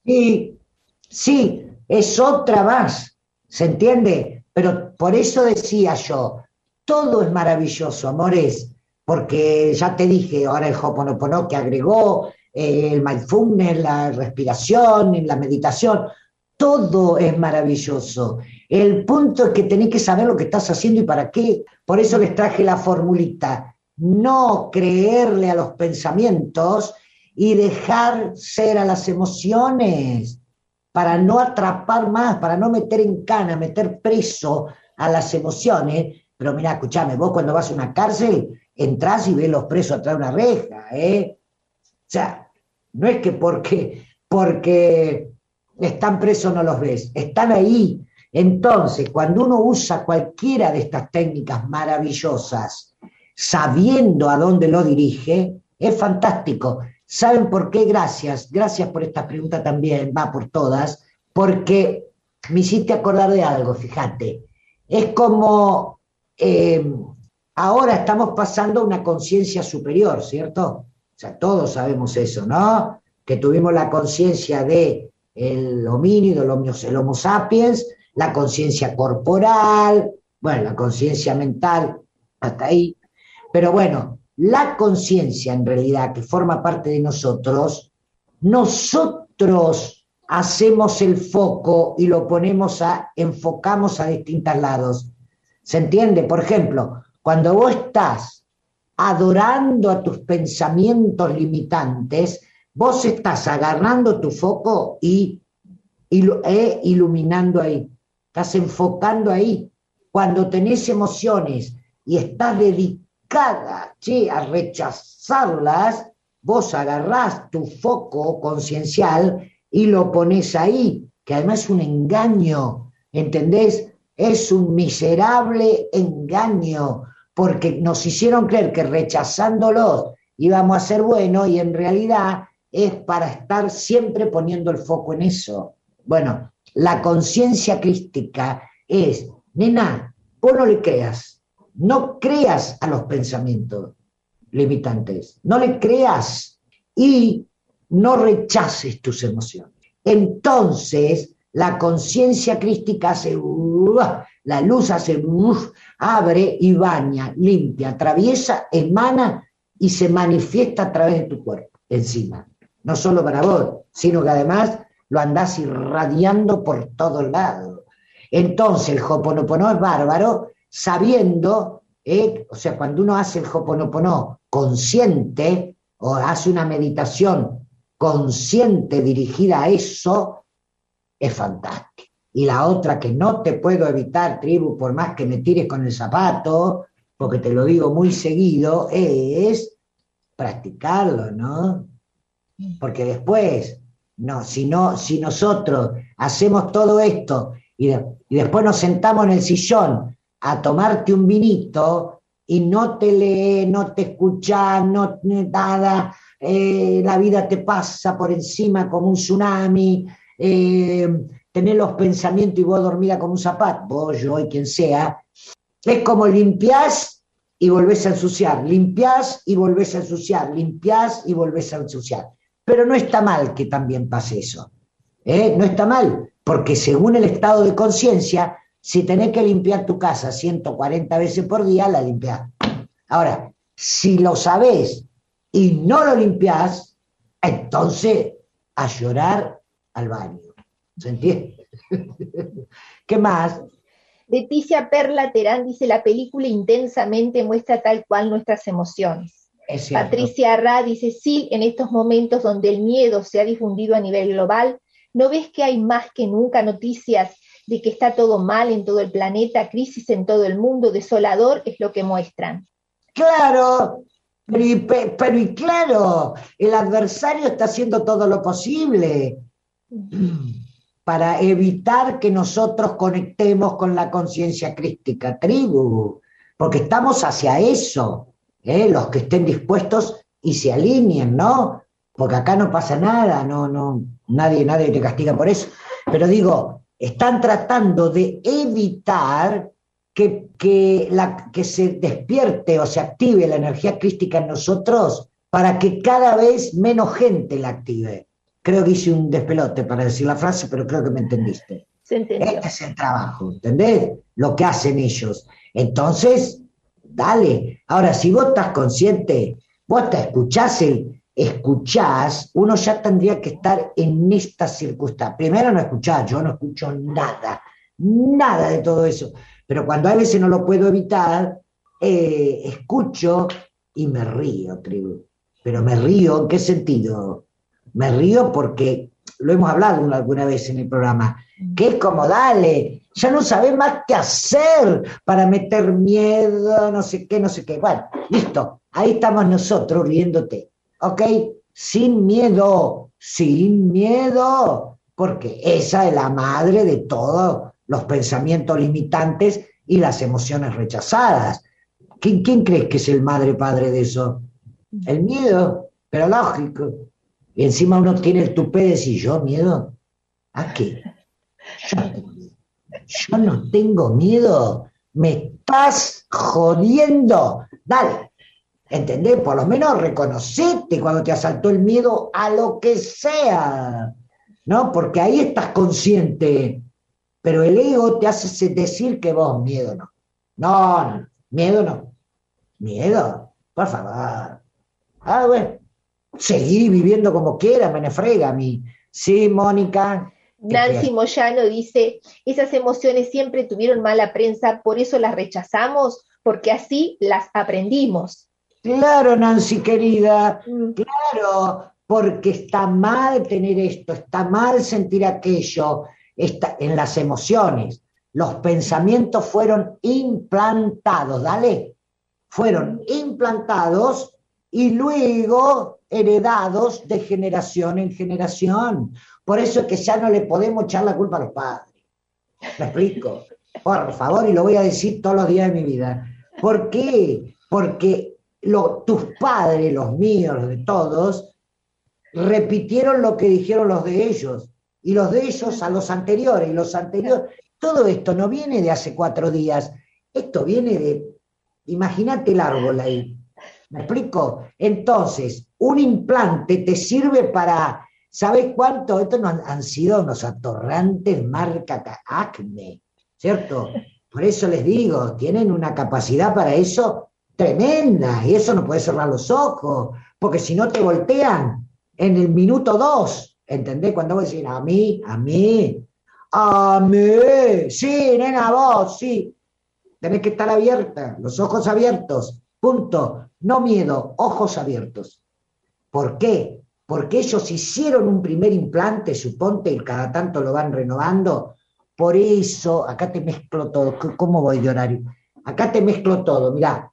Sí, es otra más, ¿se entiende? Pero por eso decía yo, todo es maravilloso, amores, porque ya te dije, ahora el Ho'oponopono que agregó, el mindfulness, la respiración, la meditación, todo es maravilloso. El punto es que tenés que saber lo que estás haciendo y para qué. Por eso les traje la formulita. No creerle a los pensamientos y dejar ser a las emociones para no atrapar más, para no meter en cana, meter preso a las emociones. Pero mira, escuchame, vos cuando vas a una cárcel entrás y ves los presos atrás de una reja, O sea, no es que porque están presos no los ves, están ahí. Entonces, cuando uno usa cualquiera de estas técnicas maravillosas, sabiendo a dónde lo dirige, es fantástico. ¿Saben por qué? Gracias por esta pregunta también, va por todas, porque me hiciste acordar de algo, fíjate. Es como, ahora estamos pasando a una conciencia superior, ¿cierto? O sea, todos sabemos eso, ¿no? Que tuvimos la conciencia de el homínido, el homo sapiens, la conciencia corporal, bueno, la conciencia mental, hasta ahí. Pero bueno, la conciencia en realidad que forma parte de nosotros hacemos el foco y lo enfocamos a distintos lados. ¿Se entiende? Por ejemplo, cuando vos estás adorando a tus pensamientos limitantes, vos estás agarrando tu foco y iluminando ahí, estás enfocando ahí. Cuando tenés emociones y estás dedicada a rechazarlas, vos agarrás tu foco conciencial y lo pones ahí, que además es un engaño, ¿entendés? Es un miserable engaño, porque nos hicieron creer que rechazándolos íbamos a ser buenos y en realidad es para estar siempre poniendo el foco en eso. Bueno, la conciencia crística es, nena, vos no le creas, no creas a los pensamientos limitantes, no le creas y no rechaces tus emociones. Entonces, la conciencia crística hace, la luz hace, abre y baña, limpia, atraviesa, emana y se manifiesta a través de tu cuerpo, encima. No solo para vos, sino que además lo andás irradiando por todos lados. Entonces el Ho'oponopono es bárbaro, sabiendo, o sea, cuando uno hace el Ho'oponopono consciente, o hace una meditación consciente dirigida a eso, es fantástico. y la otra que no te puedo evitar, tribu, por más que me tires con el zapato, porque te lo digo muy seguido, es practicarlo, ¿no? Porque después, si nosotros hacemos todo esto y después nos sentamos en el sillón a tomarte un vinito y no te lees, no te escuchas, no nada, la vida te pasa por encima como un tsunami, tenés los pensamientos y vos dormida como un zapato, vos, yo y quien sea, es como limpiás y volvés a ensuciar, limpiás y volvés a ensuciar, limpiás y volvés a ensuciar. Pero no está mal que también pase eso, no está mal, porque según el estado de conciencia, si tenés que limpiar tu casa 140 veces por día, la limpiás. Ahora, si lo sabés y no lo limpiás, entonces a llorar al baño. ¿Se entiende? ¿Qué más? Leticia Perla Terán dice, la película intensamente muestra tal cual nuestras emociones. Es cierto. Patricia Arra dice, sí, en estos momentos donde el miedo se ha difundido a nivel global, ¿no ves que hay más que nunca noticias de que está todo mal en todo el planeta, crisis en todo el mundo, desolador es lo que muestran? Claro, pero y claro, el adversario está haciendo todo lo posible para evitar que nosotros conectemos con la conciencia crística, tribu, porque estamos hacia eso, los que estén dispuestos y se alineen, ¿no? Porque acá no pasa nada, nadie te castiga por eso, pero digo, están tratando de evitar que se despierte o se active la energía crística en nosotros para que cada vez menos gente la active. Creo que hice un despelote para decir la frase, pero creo que me entendiste. Se entendió. Este es el trabajo, ¿entendés? Lo que hacen ellos. Entonces, dale. Ahora, si vos estás consciente, vos te escuchás, uno ya tendría que estar en esta circunstancia. Primero no escuchás, yo no escucho nada de todo eso. Pero cuando a veces no lo puedo evitar, escucho y me río, tribu. Pero me río, ¿en qué sentido? Me río porque, lo hemos hablado alguna vez en el programa, que es como, dale, ya no sabés más qué hacer para meter miedo, no sé qué. Bueno, listo, ahí estamos nosotros riéndote, ¿ok? Sin miedo, porque esa es la madre de todos los pensamientos limitantes y las emociones rechazadas. ¿Quién crees que es el madre-padre de eso? El miedo, pero lógico. Y encima uno tiene el tupé de decir, ¿yo miedo? ¿A qué? Yo no tengo miedo. Me estás jodiendo. Dale. ¿Entendés? Por lo menos reconocete cuando te asaltó el miedo a lo que sea. ¿No? Porque ahí estás consciente. Pero el ego te hace decir que vos miedo no. No, miedo no. Miedo, por favor. Bueno. Seguir viviendo como quiera, me frega a mí. Sí, Mónica. Nancy Moyano dice, esas emociones siempre tuvieron mala prensa, por eso las rechazamos, porque así las aprendimos. Claro, Nancy querida, claro, porque está mal tener esto, está mal sentir aquello, en las emociones. Los pensamientos fueron implantados, dale, fueron implantados y luego heredados de generación en generación. Por eso es que ya no le podemos echar la culpa a los padres. ¿Me explico? Por favor, y lo voy a decir todos los días de mi vida. ¿Por qué? Porque tus padres, los míos, los de todos, repitieron lo que dijeron los de ellos, y los de ellos a los anteriores, y los anteriores. Todo esto no viene de hace 4 días, esto viene de, imagínate el árbol ahí. ¿Me explico? Entonces, un implante te sirve para, ¿sabes cuánto? Estos no han sido unos atorrantes marca Acme, ¿cierto? Por eso les digo, tienen una capacidad para eso tremenda, y eso no puede cerrar los ojos, porque si no te voltean en el minuto 2, ¿entendés? Cuando vos decís, a mí, sí, nena, vos, sí, tenés que estar abierta, los ojos abiertos, punto, no miedo, ojos abiertos. ¿Por qué? Porque ellos hicieron un primer implante, suponte, y cada tanto lo van renovando, por eso, acá te mezclo todo. ¿Cómo voy de horario? Acá te mezclo todo, mirá.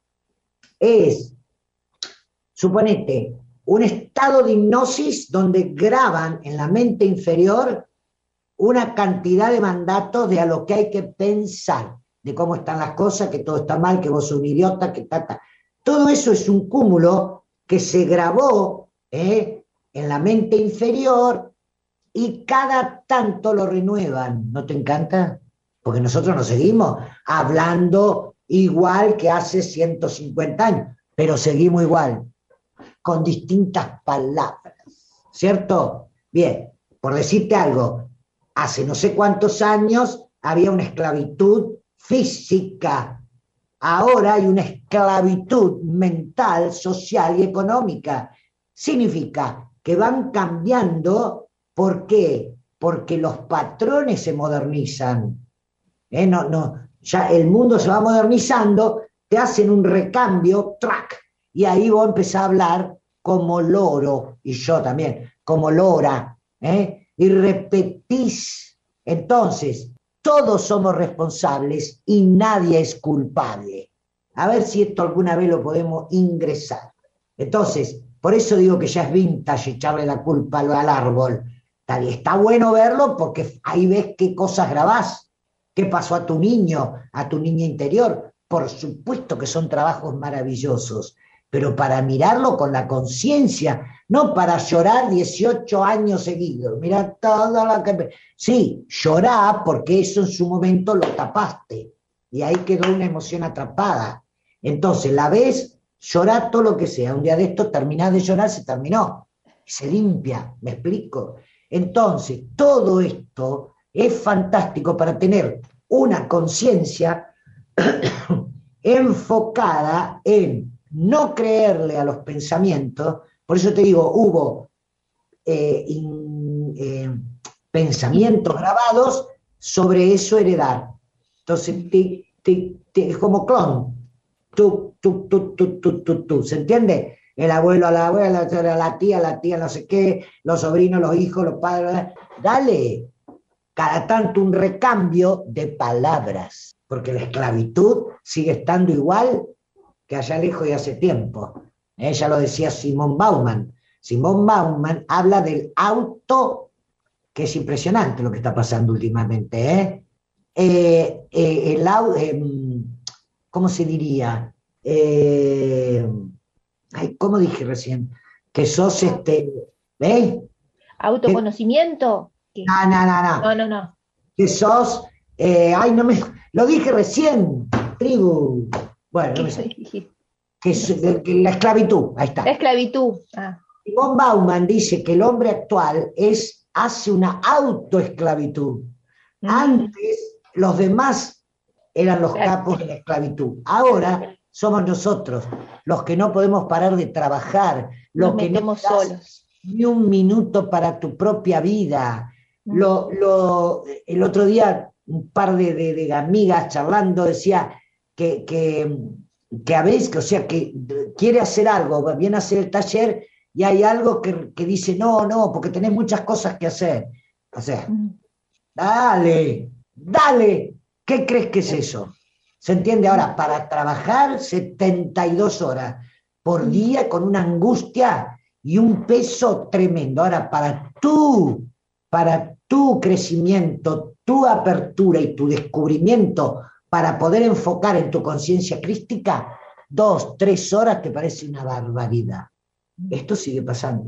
Suponete, un estado de hipnosis donde graban en la mente inferior una cantidad de mandatos de a lo que hay que pensar, de cómo están las cosas, que todo está mal, que vos sos un idiota, que ta. Todo eso es un cúmulo que se grabó en la mente inferior y cada tanto lo renuevan. ¿No te encanta? Porque nosotros nos seguimos hablando igual que hace 150 años, pero seguimos igual, con distintas palabras, ¿cierto? Bien, por decirte algo, hace no sé cuántos años había una esclavitud física, ahora hay una esclavitud mental, social y económica. Significa que van cambiando. ¿Por qué? Porque los patrones se modernizan. Ya el mundo se va modernizando, te hacen un recambio, track, y ahí vos empezás a hablar como loro, y yo también, como lora, y repetís. Entonces, todos somos responsables y nadie es culpable. A ver si esto alguna vez lo podemos ingresar. Entonces, por eso digo que ya es vintage echarle la culpa al árbol. Está bueno verlo porque ahí ves qué cosas grabás, qué pasó a tu niño, a tu niña interior. Por supuesto que son trabajos maravillosos, pero para mirarlo con la conciencia, no para llorar 18 años seguidos. Mirá toda la que... Sí, llorá porque eso en su momento lo tapaste y ahí quedó una emoción atrapada. Entonces, la ves, llorá todo lo que sea. Un día de esto terminás de llorar, se terminó. Se limpia, ¿me explico? Entonces, todo esto es fantástico para tener una conciencia enfocada en no creerle a los pensamientos. Por eso te digo, hubo pensamientos grabados, sobre eso heredar. Entonces, es como clon. Tú. ¿Se entiende? El abuelo a la abuela, la tía, no sé qué, los sobrinos, los hijos, los padres. Dale, cada tanto un recambio de palabras, porque la esclavitud sigue estando igual que allá lejos y hace tiempo. Ya lo decía Simón Bauman. Simón Bauman habla del auto, que es impresionante lo que está pasando últimamente. ¿Cómo se diría? ¿Cómo dije recién? Que sos ¿ves? ¿Autoconocimiento? No. Que sos, lo dije recién, tribu. Bueno, no me sé. Que la esclavitud, ahí está. La esclavitud. Simón Bauman dice que el hombre actual hace una autoesclavitud. Antes los demás eran los capos de la esclavitud. Ahora somos nosotros los que no podemos parar de trabajar, los que no solos. Ni un minuto para tu propia vida. El otro día un par de amigas charlando decía que a veces, o sea, que quiere hacer algo, viene a hacer el taller y hay algo que dice no, porque tenés muchas cosas que hacer. O sea, dale, ¿qué crees que es eso? ¿Se entiende? Ahora, para trabajar 72 horas por día con una angustia y un peso tremendo. Ahora, para tu crecimiento, tu apertura y tu descubrimiento, para poder enfocar en tu conciencia crística, 2, 3 horas te parece una barbaridad. Esto sigue pasando.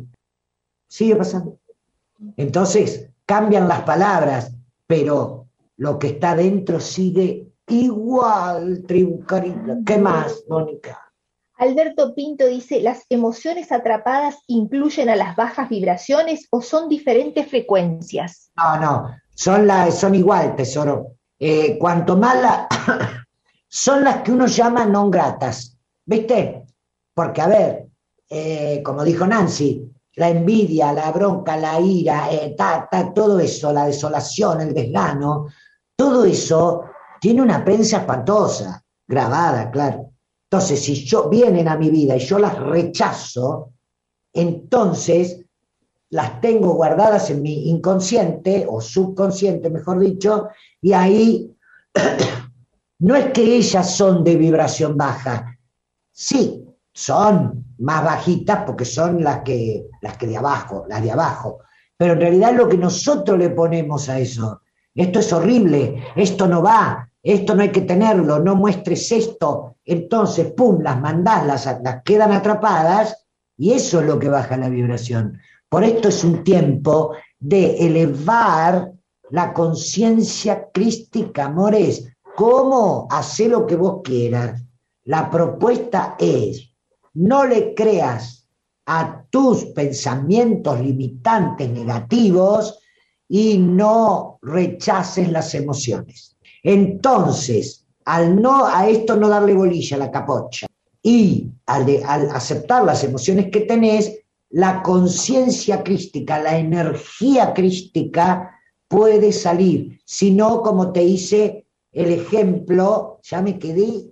Entonces, cambian las palabras, pero lo que está dentro sigue igual, tribu querida. ¿Qué más, Mónica? Alberto Pinto dice, ¿las emociones atrapadas incluyen a las bajas vibraciones o son diferentes frecuencias? No, son igual, tesoro. Cuanto más son las que uno llama non gratas, ¿viste? Porque, a ver, como dijo Nancy, la envidia, la bronca, la ira, todo eso, la desolación, el desgano, todo eso tiene una prensa espantosa, grabada, claro. Entonces, si vienen a mi vida y yo las rechazo, entonces las tengo guardadas en mi inconsciente, o subconsciente, mejor dicho, y ahí no es que ellas son de vibración baja, sí, son más bajitas porque son las que de abajo, las de abajo, pero en realidad lo que nosotros le ponemos a eso, esto es horrible, esto no va, esto no hay que tenerlo, no muestres esto, entonces, pum, las mandás, las quedan atrapadas, y eso es lo que baja la vibración. Por esto es un tiempo de elevar la conciencia crística, amores. ¿Cómo? Hacé lo que vos quieras. La propuesta es, no le creas a tus pensamientos limitantes negativos y no rechaces las emociones. Entonces, a esto no darle bolilla a la capocha y al aceptar las emociones que tenés, la conciencia crística, la energía crística puede salir. Si no, como te hice el ejemplo, ya me quedé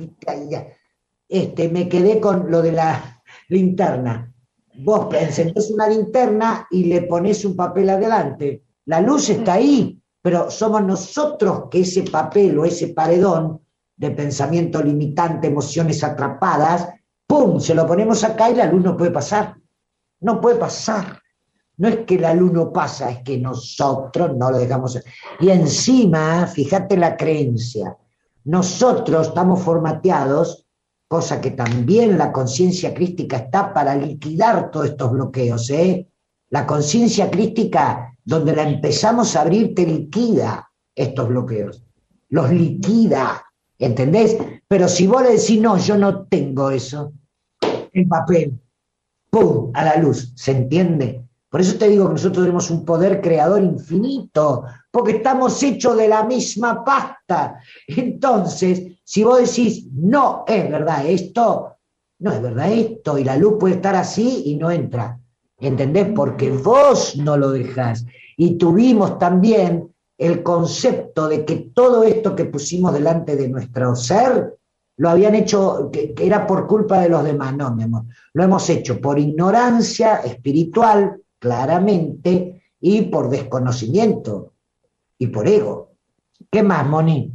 con lo de la linterna. Vos encendés una linterna y le ponés un papel adelante. La luz está ahí, pero somos nosotros que ese papel o ese paredón de pensamiento limitante, emociones atrapadas, ¡pum!, se lo ponemos acá y la luz no puede pasar. No puede pasar. No es que la luz no pasa, es que nosotros no lo dejamos. Y encima, fíjate la creencia, nosotros estamos formateados, cosa que también la conciencia crística está para liquidar todos estos bloqueos, ¿eh? La conciencia crística, donde la empezamos a abrir, te liquida estos bloqueos, los liquida, ¿entendés? Pero si vos le decís, no, yo no tengo eso, el papel, ¡pum!, a la luz, ¿se entiende? Por eso te digo que nosotros tenemos un poder creador infinito, porque estamos hechos de la misma pasta. Entonces, si vos decís, no es verdad esto, no es verdad esto, y la luz puede estar así y no entra, ¿entendés? Porque vos no lo dejás. Y tuvimos también el concepto de que todo esto que pusimos delante de nuestro ser, lo habían hecho, que era por culpa de los demás. No, mi amor, lo hemos hecho por ignorancia espiritual, claramente, y por desconocimiento, y por ego. ¿Qué más, Moni?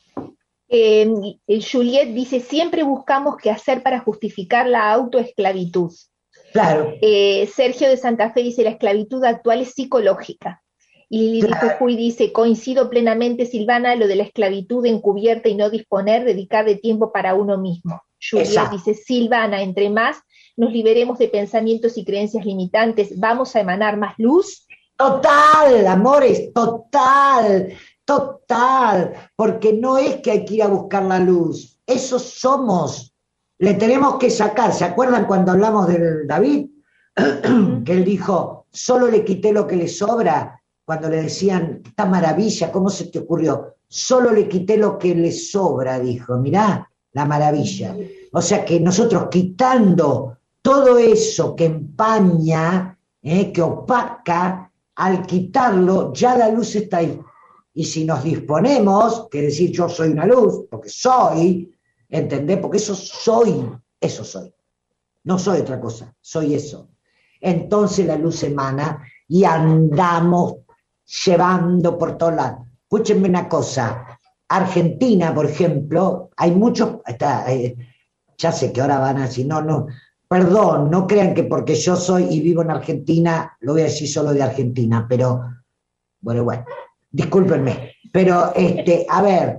Juliet dice, siempre buscamos qué hacer para justificar la autoesclavitud. Claro. Sergio de Santa Fe dice, la esclavitud actual es psicológica. Y Lili Jujuy dice, coincido plenamente, Silvana, lo de la esclavitud encubierta y no disponer, dedicar de tiempo para uno mismo. Juliet dice, Silvana, entre más nos liberemos de pensamientos y creencias limitantes, ¿vamos a emanar más luz? Total, amores, total, porque no es que hay que ir a buscar la luz, eso somos, le tenemos que sacar. ¿Se acuerdan cuando hablamos de David? Que él dijo, solo le quité lo que le sobra, cuando le decían, esta maravilla, ¿cómo se te ocurrió? Solo le quité lo que le sobra, dijo, mirá, la maravilla. O sea que nosotros quitando todo eso que empaña, que opaca, al quitarlo, ya la luz está ahí. Y si nos disponemos, que decir yo soy una luz, porque soy, ¿entendés? Porque eso soy. No soy otra cosa, soy eso. Entonces la luz emana y andamos llevando por todos lados. Escúchenme una cosa, Argentina, por ejemplo, hay muchos, ya sé que ahora van a decir, no, perdón, no crean que porque yo soy y vivo en Argentina, lo voy a decir solo de Argentina, pero, bueno, discúlpenme, pero, a ver,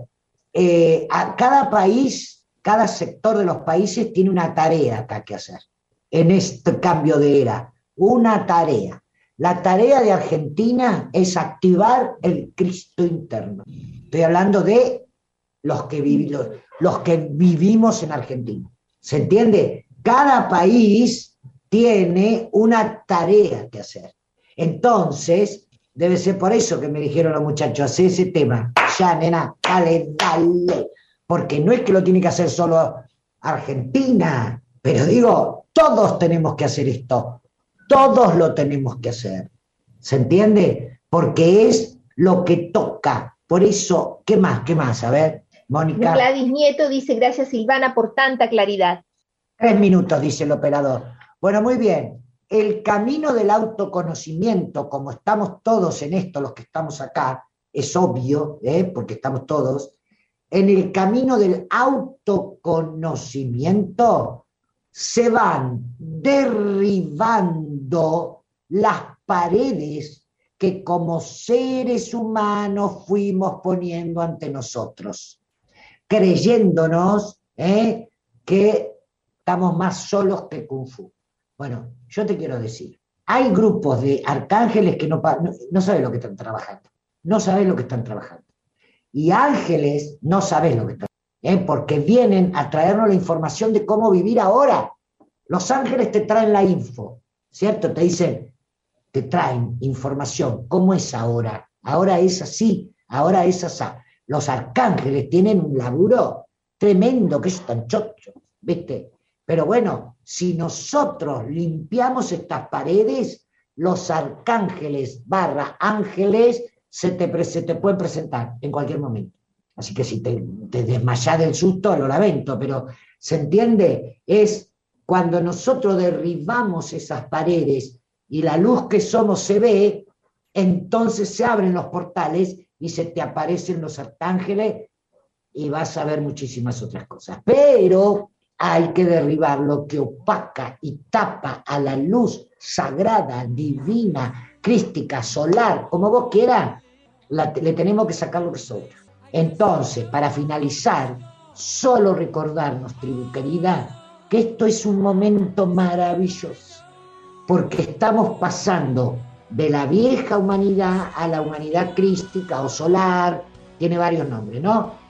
a cada país, cada sector de los países tiene una tarea acá que hacer, en este cambio de era, una tarea. La tarea de Argentina es activar el Cristo interno. Estoy hablando de los que vivimos en Argentina. ¿Se entiende? Cada país tiene una tarea que hacer. Entonces, debe ser por eso que me dijeron los muchachos, hacé ese tema. Ya, nena, dale. Porque no es que lo tiene que hacer solo Argentina, pero digo, todos tenemos que hacer esto. Todos lo tenemos que hacer. ¿Se entiende? Porque es lo que toca. Por eso, ¿qué más? A ver, Mónica. Gladys Nieto dice, gracias Silvana por tanta claridad. 3 minutos, dice el operador. Bueno, muy bien. el camino del autoconocimiento, como estamos todos en esto, los que estamos acá, es obvio, porque estamos todos, en el camino del autoconocimiento se van derribando las paredes que como seres humanos fuimos poniendo ante nosotros, creyéndonos que estamos más solos que Kung Fu. Bueno, yo te quiero decir, hay grupos de arcángeles que no saben lo que están trabajando, no saben lo que están trabajando. Y ángeles no saben lo que están trabajando, porque vienen a traernos la información de cómo vivir ahora. Los ángeles te traen la info, ¿cierto? Te dicen, te traen información, ¿cómo es ahora? Ahora es así, ahora es así. Los arcángeles tienen un laburo tremendo, que es tan chocho, ¿viste? Pero bueno, si nosotros limpiamos estas paredes, los arcángeles / ángeles se te pueden presentar en cualquier momento. Así que si te desmayás del susto, lo lamento, pero ¿se entiende? Es cuando nosotros derribamos esas paredes y la luz que somos se ve, entonces se abren los portales y se te aparecen los arcángeles y vas a ver muchísimas otras cosas. Pero hay que derribar lo que opaca y tapa a la luz sagrada, divina, crística, solar, como vos quieras, le tenemos que sacar lo que sobra. Entonces, para finalizar, solo recordarnos, tribu querida, que esto es un momento maravilloso, porque estamos pasando de la vieja humanidad a la humanidad crística o solar, tiene varios nombres, ¿no?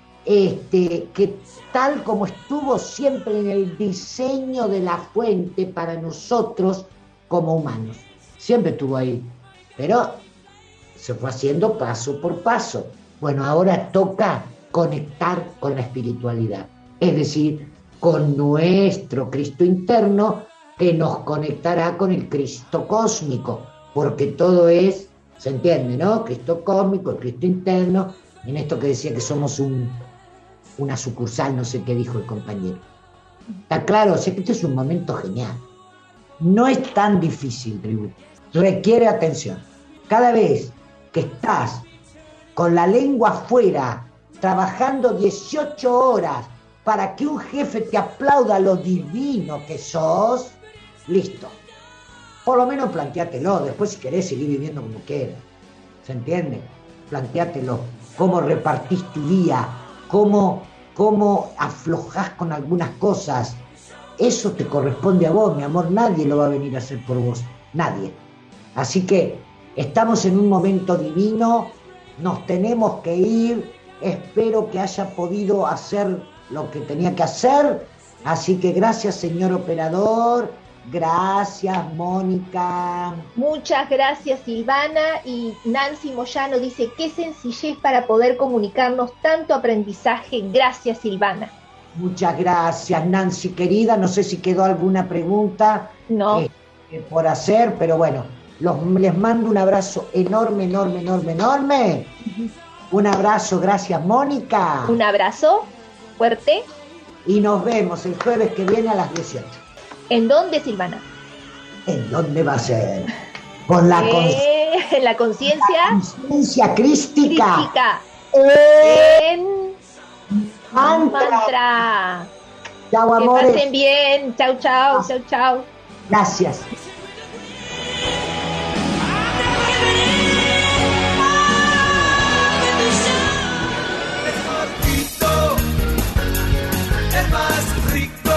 Que tal como estuvo siempre en el diseño de la fuente para nosotros como humanos, siempre estuvo ahí, pero se fue haciendo paso por paso. Bueno, ahora toca conectar con la espiritualidad, es decir, con nuestro Cristo interno, que nos conectará con el Cristo cósmico, porque todo es, se entiende, ¿no? Cristo cósmico, el Cristo interno, en esto que decía que somos una sucursal, no sé qué dijo el compañero. Está claro, o sea que este es un momento genial. No es tan difícil, tribu. Requiere atención. Cada vez que estás con la lengua afuera, trabajando 18 horas para que un jefe te aplauda lo divino que sos, listo. Por lo menos planteátelo, después si querés seguir viviendo como quieras. ¿Se entiende? Planteátelo. Cómo repartís tu día, cómo aflojás con algunas cosas. Eso te corresponde a vos, mi amor. Nadie lo va a venir a hacer por vos. Nadie. Así que estamos en un momento divino, nos tenemos que ir. Espero que haya podido hacer lo que tenía que hacer. Así que gracias, señor operador. Gracias, Mónica. Muchas gracias, Silvana. Y Nancy Moyano dice, qué sencillez para poder comunicarnos tanto aprendizaje. Gracias, Silvana. Muchas gracias, Nancy, querida. No sé si quedó alguna pregunta por hacer, pero bueno, les mando un abrazo enorme, enorme, enorme, enorme. Un abrazo, gracias, Mónica. Un abrazo fuerte. Y nos vemos el jueves que viene a las 18. ¿En dónde, Silvana? ¿En dónde va a ser? Con la en la conciencia. Conciencia crística. En Mantra. Chao, amores. Que pasen bien. Chau, chau, chau, chau. Gracias. El más rico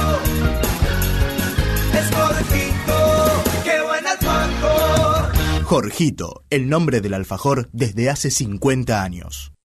es Jorgito, qué buen alfajor. Jorgito, el nombre del alfajor desde hace 50 años.